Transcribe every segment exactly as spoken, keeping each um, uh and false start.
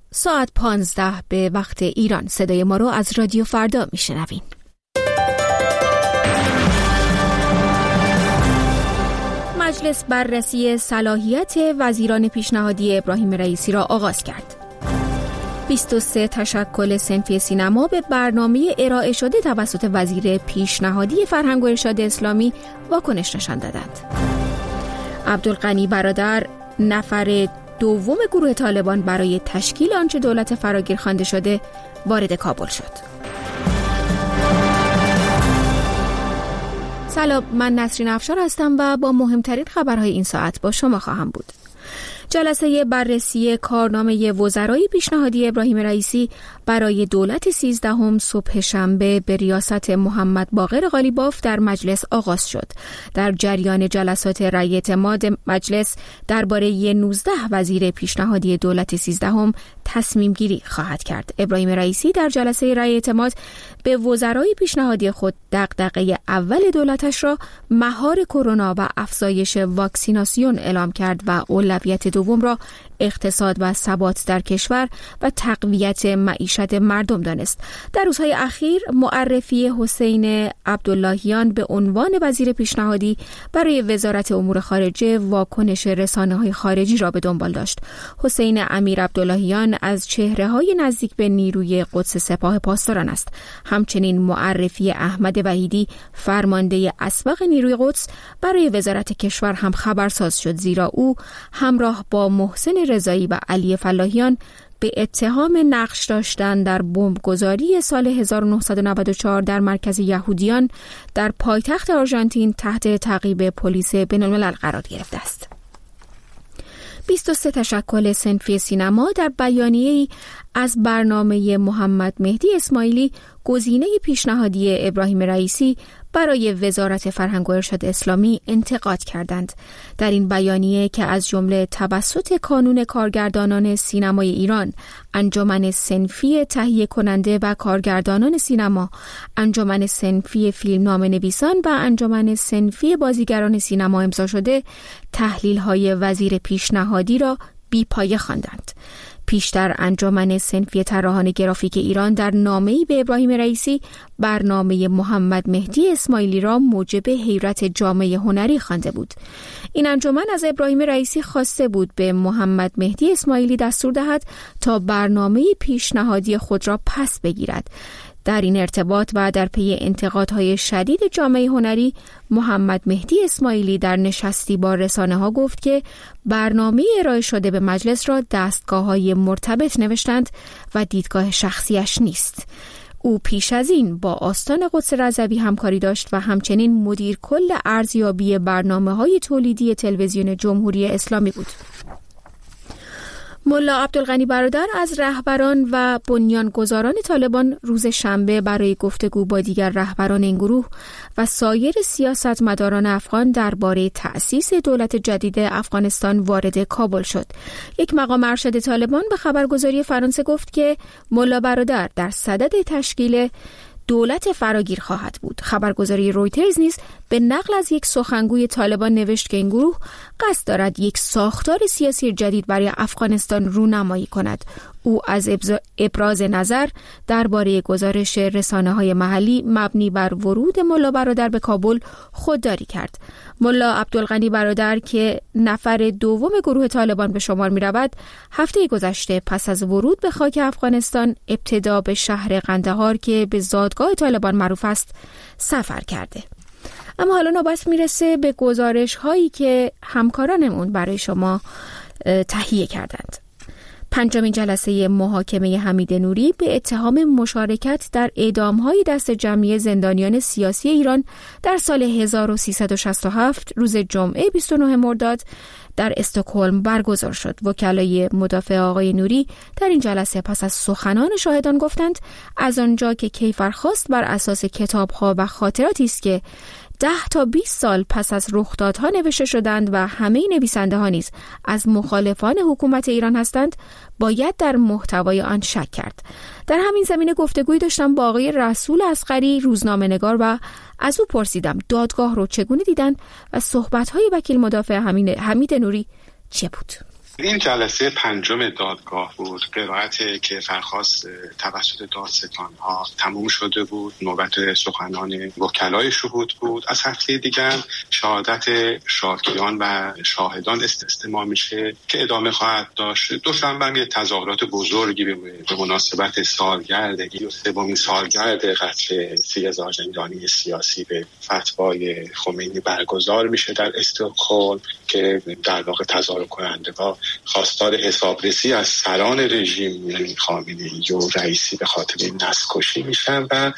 ساعت پانزده به وقت ایران. صدای ما رو از رادیو فردا میشنوین. مجلس بررسی صلاحیت وزیران پیشنهادی ابراهیم رئیسی را آغاز کرد. بیست و سه تشکل صنفی سینما به برنامه ارائه شده توسط وزیر پیشنهادی فرهنگ و ارشاد اسلامی واکنش نشان دادند. عبدالغنی برادر نفر دوم گروه طالبان برای تشکیل آنچه دولت فراگیر خوانده شده وارد کابل شد. سلام، من نسرین افشار هستم و با مهمترین خبرهای این ساعت با شما خواهم بود. جلسه بررسی کارنامه وزرای پیشنهادی ابراهیم رئیسی برای دولت سیزدهم صبح شنبه به ریاست محمد باقر قالیباف در مجلس آغاز شد. در جریان جلسات رأی اعتماد مجلس درباره نوزده وزیر پیشنهادی دولت سیزدهم تصمیم گیری خواهد کرد. ابراهیم رئیسی در جلسه رأی اعتماد به وزرای پیشنهادی خود دغدغه اول دولتش را مهار کرونا و افزایش واکسیناسیون اعلام کرد و اولویت دوم را اقتصاد و ثبات در کشور و تقویت معیشت مردم دانست. در روزهای اخیر معرفی حسین عبداللهیان به عنوان وزیر پیشنهادی برای وزارت امور خارجه واکنش رسانه‌های خارجی را به دنبال داشت. حسین امیر عبداللهیان از چهره‌های نزدیک به نیروی قدس سپاه پاسداران است. همچنین معرفی احمد وحیدی فرمانده اسبق نیروی قدس برای وزارت کشور هم خبرساز شد، زیرا او همراه با محسن رضایی و علی فلاحیان به اتهام نقش داشتن در بمبگذاری سال هزار و نهصد و نود و چهار در مرکز یهودیان در پایتخت آرژانتین تحت تعقیب پلیس بین‌الملل قرار گرفته است. بیست و سه تشکل صنفی سینما در بیانیه‌ای از برنامه محمد مهدی اسماعیلی گزینه پیشنهادی ابراهیم رئیسی برای وزارت فرهنگ و ارشاد اسلامی انتقاد کردند. در این بیانیه که از جمله توسط کانون کارگردانان سینمای ایران، انجمن صنفی تهیه کننده و کارگردانان سینما، انجمن صنفی فیلمنامه نویسان و انجمن صنفی بازیگران سینما امضا شده، تحلیل‌های وزیر پیشنهادی را بی‌پایه خواندند. پیشتر انجمن صنفی طراحان گرافیک ایران در نامه‌ای به ابراهیم رئیسی برنامه محمد مهدی اسماعیلی را موجب حیرت جامعه هنری خوانده بود. این انجمن از ابراهیم رئیسی خواسته بود به محمد مهدی اسماعیلی دستور دهد تا برنامه پیشنهادی خود را پس بگیرد. در این ارتباط و در پی انتقادهای شدید جامعه هنری، محمد مهدی اسماعیلی در نشستی با رسانه‌ها گفت که برنامه ارائه شده به مجلس را دستگاه‌های مرتبط نوشتند و دیدگاه شخصیش نیست. او پیش از این با آستان قدس رضوی همکاری داشت و همچنین مدیر کل ارزیابی برنامه‌های تولیدی تلویزیون جمهوری اسلامی بود. ملا عبدالغنی برادر از رهبران و بنیانگذاران طالبان روز شنبه برای گفتگو با دیگر رهبران این گروه و سایر سیاستمداران افغان درباره تأسیس دولت جدید افغانستان وارد کابل شد. یک مقام ارشد طالبان به خبرگزاری فرانسه گفت که ملا برادر در صدد تشکیل دولت فراگیر خواهد بود. خبرگزاری رویترز نیز به نقل از یک سخنگوی طالبان نوشت که این گروه قصد دارد یک ساختار سیاسی جدید برای افغانستان رونمایی کند. او از ابراز نظر درباره گزارش رسانه‌های محلی مبنی بر ورود ملا برادر به کابل خودداری کرد. ملا عبدالغنی برادر که نفر دوم گروه طالبان به شمار می رود، هفته گذشته پس از ورود به خاک افغانستان ابتدا به شهر قندهار که به زادگاه طالبان معروف است سفر کرده. اما حالا نوبت میرسه به گزارش هایی که همکارانمون برای شما تهیه کردند. پنجمین جلسه محاکمه حمید نوری به اتهام مشارکت در اعدام‌های دست جمعی زندانیان سیاسی ایران در سال هزار و سیصد و شصت و هفت روز جمعه بیست و نه مرداد در استکهلم برگزار شد. وکلای مدافع آقای نوری در این جلسه پس از سخنان شاهدان گفتند از آنجا که کیفرخواست بر اساس کتاب‌ها و خاطراتی است که ده تا بیست سال پس از رخدادها نوشته شدند و همه نویسنده ها نیز از مخالفان حکومت ایران هستند، باید در محتوای آن شک کرد. در همین زمینه گفتگویی داشتم با آقای رسول اصغری روزنامه نگار و از او پرسیدم دادگاه رو چگونه دیدن و صحبت‌های وکیل مدافع حمید نوری چه بود؟ این جلسه پنجم دادگاه بود. قرائت کیفرخواست توسط دادستان‌ها تموم شده بود. نوبت سخنان وکلای شهود بود. از هفته دیگر شهادت شاکیان و شاهدان استماع میشه که ادامه خواهد داشت. دوشنبه هم یه تظاهرات بزرگی به مناسبت سالگرد سومین سالگرد قتل سی هزار زندانی سیاسی به فتوای خمینی برگزار میشه در استکهلم که در واقع تظاهر کنندگان خواستار حسابرسی از سران رژیم یعنی خامنه‌ای و رئیسی به خاطر این نسل‌کشی میشن و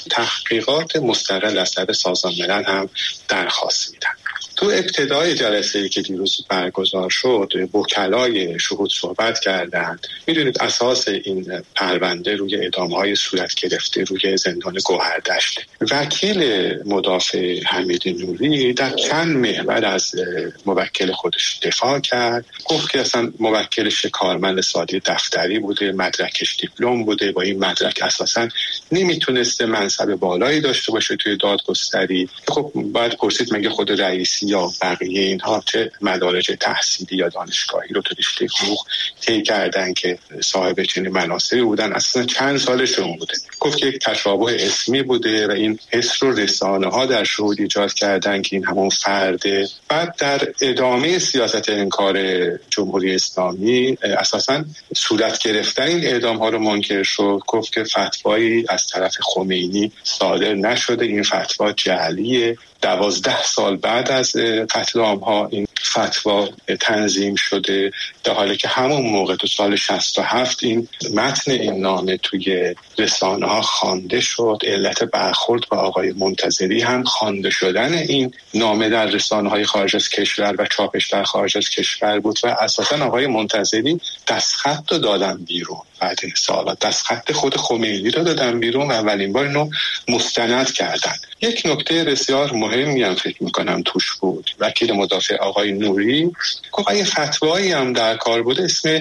تحقیقات مستقل از طرف سازمان ملل هم درخواست میدن. تو ابتدای جلسه‌ای که دیروز برگزار شد وکلای شهود صحبت کردند. میدونید اساس این پرونده روی اعدام‌های صورت گرفته روی زندان گوهردشت. وکیل مدافع حمید نوری در چند محور از موکل خودش دفاع کرد. گفت که اصلا موکلش کارمند ساده دفتری بوده، مدرکش دیپلم بوده، با این مدرک اساسا نمیتونسته منصب بالایی داشته باشه توی دادگستری. خب باید پرسید مگه خود رئیسی یا بقیه اینها چه مدارج تحصیلی یا دانشگاهی رو تو رشته حقوق طی کردن که صاحب چنین مناصبی بودن؟ اصلا چند سالشون بوده. گفت که یک تشابه اسمی بوده و این حس رو رسانه‌ها در شهود ایجاد کردن که این همون فرده. بعد در ادامه سیاست انکار جمهوری اسلامی اساساً صورت گرفتن این اعدام‌ها رو منکر شد. گفت که فتوایی از طرف خمینی صادر نشده، این فتوا جعلیه. دوازده سال بعد از قتل عام‌ها این فتوا تنظیم شده، در حالی که همون موقع تو سال شصت و هفت این متن این نامه توی رسانه‌ها خوانده شد. علت برخورد با آقای منتظری هم خوانده شدن این نامه در رسانه‌های خارج از کشور و چاپش در خارج از کشور بود و اساساً آقای منتظری دستخط رو دادن بیرون. بعد این سالات دستخط خود خمینی رو دادن بیرون و اولین بار اینو مستند کردن. یک نکته بسیار مهمی هم فکر میکنم توش بود. وکیل مدافع آقای نوری گفت اگه فتوایی هم در کار بوده اسم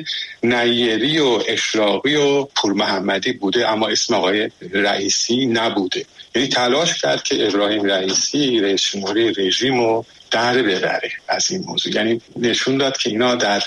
نیری و اشراقی و پور محمدی بوده اما اسم آقای رئیسی نبوده. یعنی تلاش کرد که ابراهیم رئیسی رئیس جمهوری رژیم رو در ببره از این موضوع. یعنی نشون داد که اینا در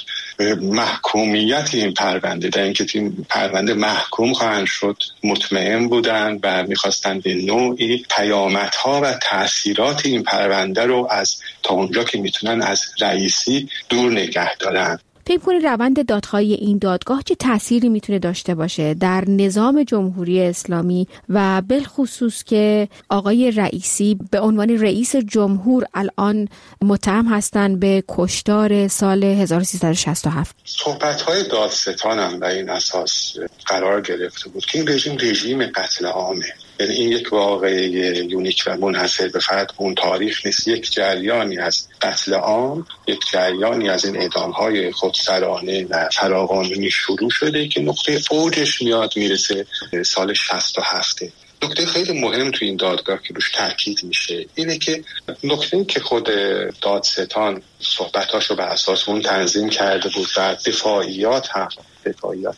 محکومیت این پرونده در اینکه این پرونده محکوم خواهند شد مطمئن بودن و میخواستن به نوعی پیامدها و تأثیرات این پرونده رو از تا اونجا که میتونن از رئیسی دور نگه دارن. فکر کنید روند دادخواهی این دادگاه چه تأثیری میتونه داشته باشه در نظام جمهوری اسلامی و بالخصوص که آقای رئیسی به عنوان رئیس جمهور الان متهم هستن به کشتار سال هزار و سیصد و شصت و هفت؟ صحبت‌های دادستان هم بر این اساس قرار گرفته بود که این رژیم رژیم قتل عامه. یعنی این یک واقعه یونیک و منحصر به فرد اون تاریخ نیست. یک جریانی از قتل عام، یک جریانی از این اعدام‌های خودسرانه و فراقانونی شروع شده که نقطه اوجش میاد میرسه سال شصت و هفت. نکته خیلی مهم تو این دادگاه که روش تاکید میشه اینه که نکته که خود دادستان صحبتاشو بر اساس اون تنظیم کرده بود و دفاعیات هم دفاعیات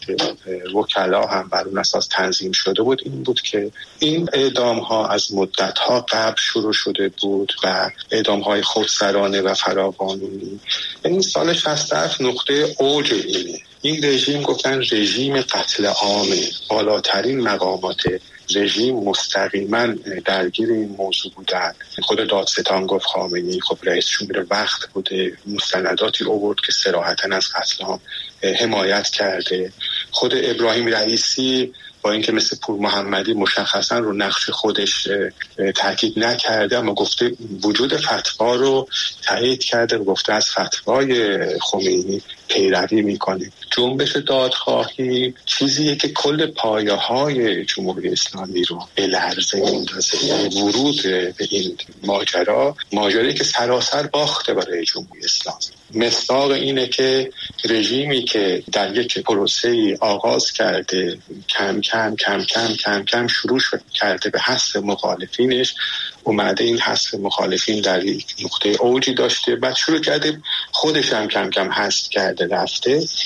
وکلا هم بر اون اساس تنظیم شده بود این بود که این اعدام ها از مدت ها قبل شروع شده بود و اعدام های خودسرانه و فراقانونی. این سال شصت و هفت نقطه اوج اینه. این رژیم گفتن رژیم قتل عامه. بالاترین مقامات رژیم مستقیما درگیر این موضوع بودن. خود دادستان گفت خامنه‌ای خب رئیس جمهور وقت بوده، مستنداتی آورد که صراحتاً از قتل عام حمایت کرده. خود ابراهیم رئیسی با اینکه مثل پور محمدی مشخصا رو نقش خودش تاکید نکرده اما گفته وجود فتوا رو تایید کرده و گفته از فتوای خمینی پیروی میکنه. جنبش دادخواهی چیزیه که کل پایه‌های جمهوری اسلامی رو به لرزه میندازه. ورود به این ماجرا ماجرایی که سراسر باخته برای جمهوری اسلامی. مصداق اینه که رژیمی که در یک پروسه‌ای آغاز کرده کم کم کم کم کم کم شروع کرده به حذف مخالفینش، اومده این حذف مخالفین در یک نقطه اوجی داشته، بعد شروع کرده خودش هم کم کم حذف کرده رفته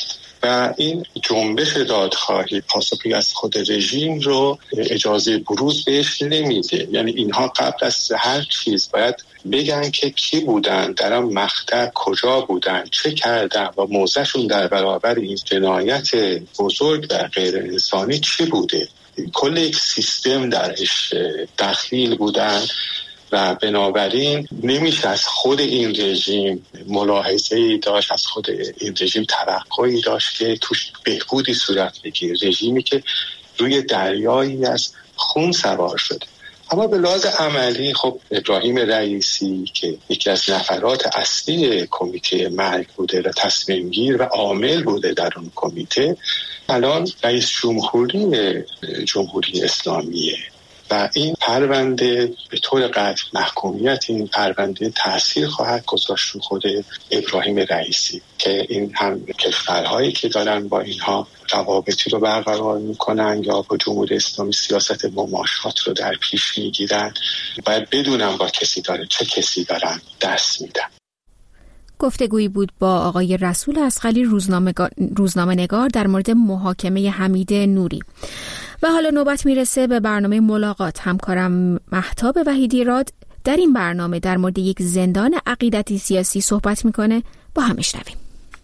و این جنبش دادخواهی پاسخی از خود رژیم رو اجازه بروز بهش نمیده. یعنی اینها قبل از هر چیز باید بگن که کی بودن، در آن مقطع کجا بودن، چه کردن و موضعشون در برابر این جنایت بزرگ و غیر انسانی چی بوده. کل یک سیستم درش دخیل بودن و بنابراین نمیشه از خود این رژیم ملاحظه‌ای داشت، از خود این رژیم توقعی داشت که توش بهبودی صورت بگیره. رژیمی که روی دریایی از خون سوار شده. اما به لحاظ عملی خب ابراهیم رئیسی که یکی از نفرات اصلی کمیته مرگ بوده و تصمیم گیر و عامل بوده در اون کمیته، الان رئیس جمهوری جمهوری اسلامیه و این پرونده به طور قطع محکومیت این پرونده تأثیر خواهد گذاشت رو خود ابراهیم رئیسی که این هم کشورهایی که دارن با اینها روابطی رو برقرار میکنن یا با جمهوری اسلامی سیاست مماشات رو در پیش میگیرن باید بدونن با کسی داره چه کسی دارن دست میدن. گفتگویی بود با آقای رسول اصغری روزنامه نگار در مورد محاکمه حمید نوری. و حالا نوبت میرسه به برنامه ملاقات. همکارم مهتاب وحیدی راد در این برنامه در مورد یک زندان عقیدتی سیاسی صحبت میکنه. با هم میشنویم.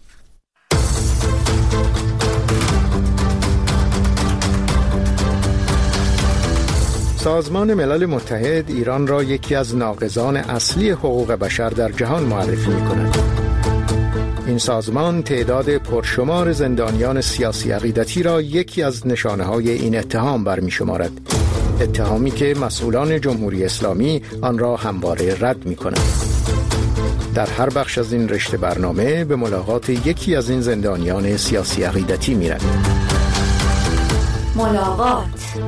سازمان ملل متحد ایران را یکی از ناقضان اصلی حقوق بشر در جهان معرفی می‌کند. این سازمان تعداد پرشمار زندانیان سیاسی عقیدتی را یکی از نشانه‌های این اتهام برمی‌شمارد. اتهامی که مسئولان جمهوری اسلامی آن را همواره رد می‌کنند. در هر بخش از این رشته برنامه به ملاقات یکی از این زندانیان سیاسی عقیدتی می‌رویم. ملاقات.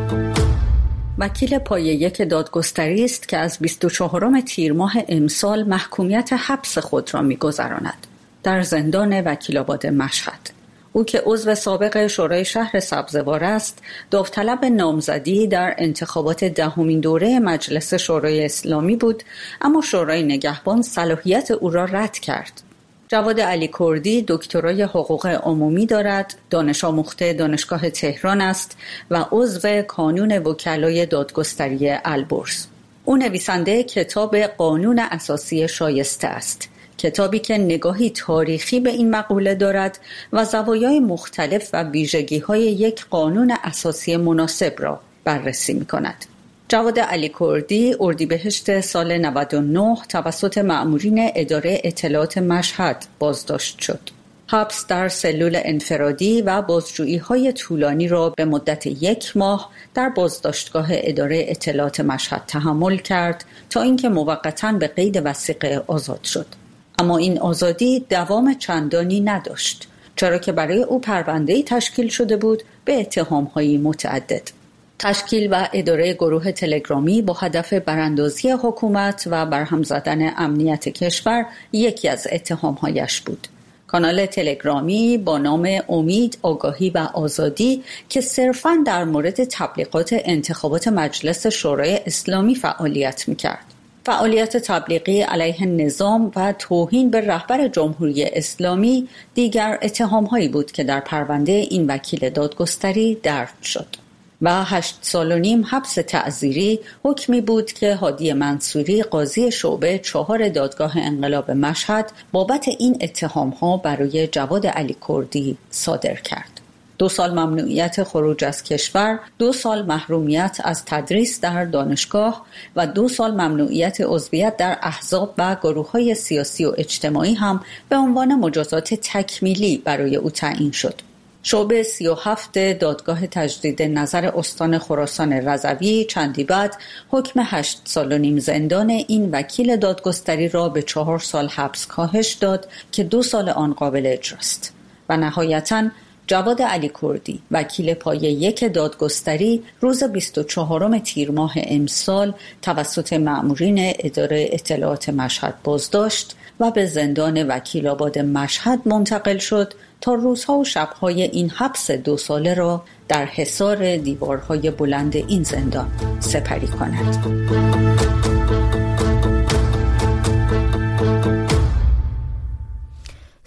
وکیل پایه یک دادگستری است که از بیست و چهارم تیر ماه امسال محکومیت حبس خود را می‌گذراند در زندان وکیل‌آباد مشهد. او که عضو سابق شورای شهر سبزوار است، داوطلب نامزدی در انتخابات دهمین دوره مجلس شورای اسلامی بود، اما شورای نگهبان صلاحیت او را رد کرد. جواد علی کردی دکترای حقوق عمومی دارد، دانش آموخته دانشگاه تهران است و عضو کانون وکلای دادگستری البرز. او نویسنده کتاب قانون اساسی شایسته است، کتابی که نگاهی تاریخی به این مقوله دارد و زوایای مختلف و ویژگی‌های یک قانون اساسی مناسب را بررسی می‌کند. جواد علی کردی اردیبهشت سال نود و نه توسط مأمورین اداره اطلاعات مشهد بازداشت شد. حبس در سلول انفرادی و بازجویی‌های طولانی را به مدت یک ماه در بازداشتگاه اداره اطلاعات مشهد تحمل کرد تا اینکه موقتاً به قید وثیقه آزاد شد. اما این آزادی دوام چندانی نداشت، چرا که برای او پرونده‌ای تشکیل شده بود به اتهام‌های متعدد. تشکیل و اداره گروه تلگرامی با هدف براندازی حکومت و برهم زدن امنیت کشور یکی از اتهام‌هایش بود. کانال تلگرامی با نام امید، آگاهی و آزادی که صرفاً در مورد تبلیغات انتخابات مجلس شورای اسلامی فعالیت می‌کرد. فعالیت تبلیغی علیه نظام و توهین به رهبر جمهوری اسلامی دیگر اتهام‌هایی بود که در پرونده این وکیل دادگستری درج شد. و هشت سال و نیم حبس تعزیری حکمی بود که هادی منصوری قاضی شعبه چهار دادگاه انقلاب مشهد بابت این اتهام‌ها برای جواد علی کردی صادر کرد. دو سال ممنوعیت خروج از کشور، دو سال محرومیت از تدریس در دانشگاه و دو سال ممنوعیت عضویت در احزاب و گروه‌های سیاسی و اجتماعی هم به عنوان مجازات تکمیلی برای او تعیین شد. شعبه سی و هفت دادگاه تجدید نظر استان خراسان رضوی چندی بعد حکم هشت سال و نیم زندان این وکیل دادگستری را به چهار سال حبس کاهش داد که دو سال آن قابل اجراست. و نهایتاً جواد علی کردی وکیل پایه یک دادگستری روز بیست و چهارم تیر ماه امسال توسط مأمورین اداره اطلاعات مشهد بازداشت و به زندان وکیل‌آباد مشهد منتقل شد تا روزها و شبهای این حبس دو ساله را در حصار دیوارهای بلند این زندان سپری کند.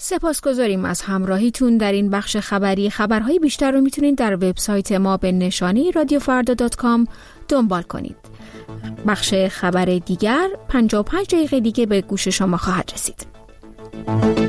سپاسگزاریم از همراهیتون در این بخش خبری. خبرهای بیشتر رو میتونید در وبسایت ما به نشانی رادیو فردا دات کام دنبال کنید. بخش خبر دیگر پنجاه و پنج دقیقه دیگه به گوش شما خواهد رسید.